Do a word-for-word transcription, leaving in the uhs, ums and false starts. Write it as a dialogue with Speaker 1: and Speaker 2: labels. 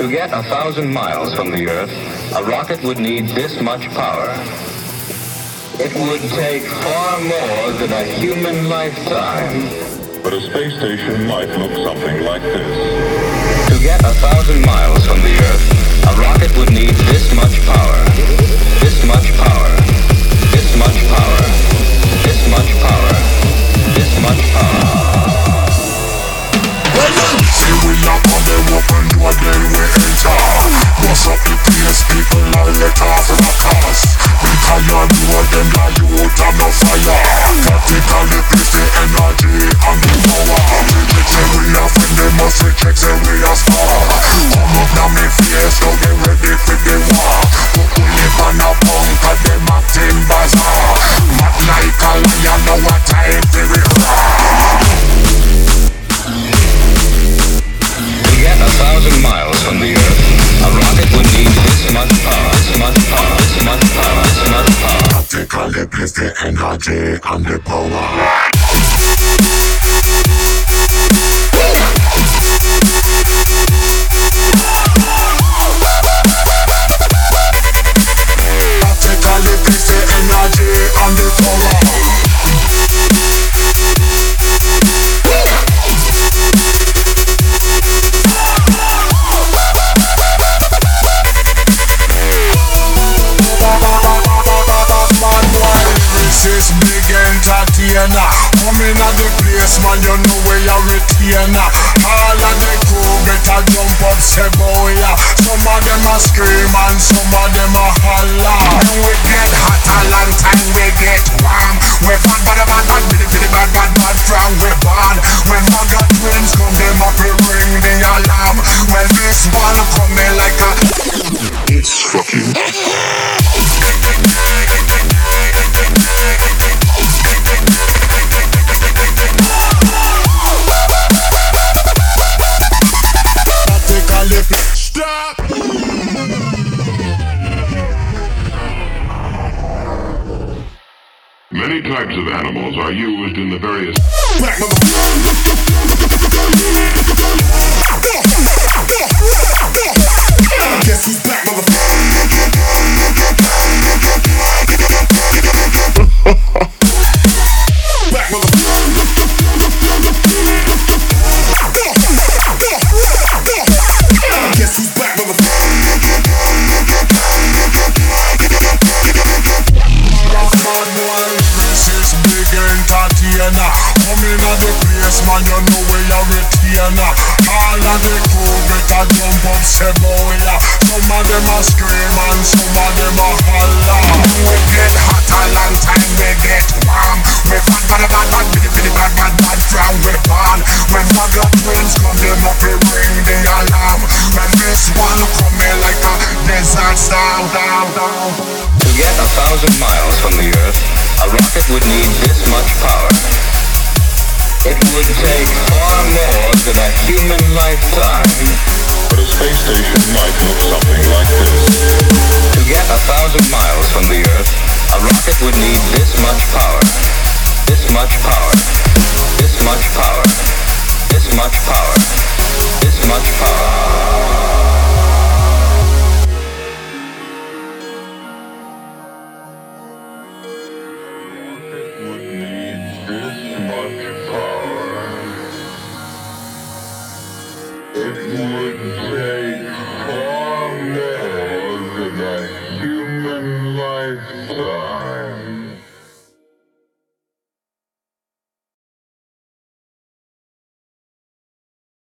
Speaker 1: To get a thousand miles from the Earth, a rocket would need this much power. It would take far more than a human lifetime.
Speaker 2: But a space station might look something like this.
Speaker 1: To get a thousand miles from the Earth, a rocket would need this much power. This much power. This much power. This much power. This much power.
Speaker 3: See we up on the open door, then we enter. Bust up the place, people are let off in a cars. We can you know them like you out of no fire. Practically place the energy and the power. They say we are friend, they must reject, say we are star. Come up now me face, so get ready for the war. But we live on a punk, and them acting bazaar. Mad like a lion, know what time for it roar.
Speaker 1: Get a thousand miles from the Earth, a rocket would need this much power, this much power, this much power, this much power.
Speaker 3: Practically place the energy and the power. Practically place the energy and the power. This big entertainer, coming at the place, man, you know where you're retainer. All of the crew better jump up, say boy, yeah. Some of them a scream and some of them a holler. When we get hot a long time, we get warm. We bad, bad, bad, bad, bitty, bitty, bad, bad, bad, from we born. When Maga twins come, them up we ring the alarm. When this one coming like a, it's fucking stop.
Speaker 2: Many types of animals are used in the various
Speaker 3: Guess who's back, motherfucker? Back, motherfucker. Guess who's back, motherfucker? This is big entertainer. Coming at the place, man, you know where you're retainer. All of the crew better jump up, say boy, yeah. Some of them a scream and some of them a holler. We get hot a long time, we get warm. We bad, bad, bad, bad, bitty, bitty, bad, bad, bad, from we born. When Maga twins come, them up we ring the alarm. When this one coming like a desert storm, down, down.
Speaker 1: To get a thousand miles from the Earth, a rocket would need this much power. It would take far more than a human lifetime.
Speaker 2: But a space station might look something like this.
Speaker 1: To get a thousand miles from the Earth, a rocket would need this much power. This much power. This much power. This much power. This much power.
Speaker 2: It would take far more than a human lifetime.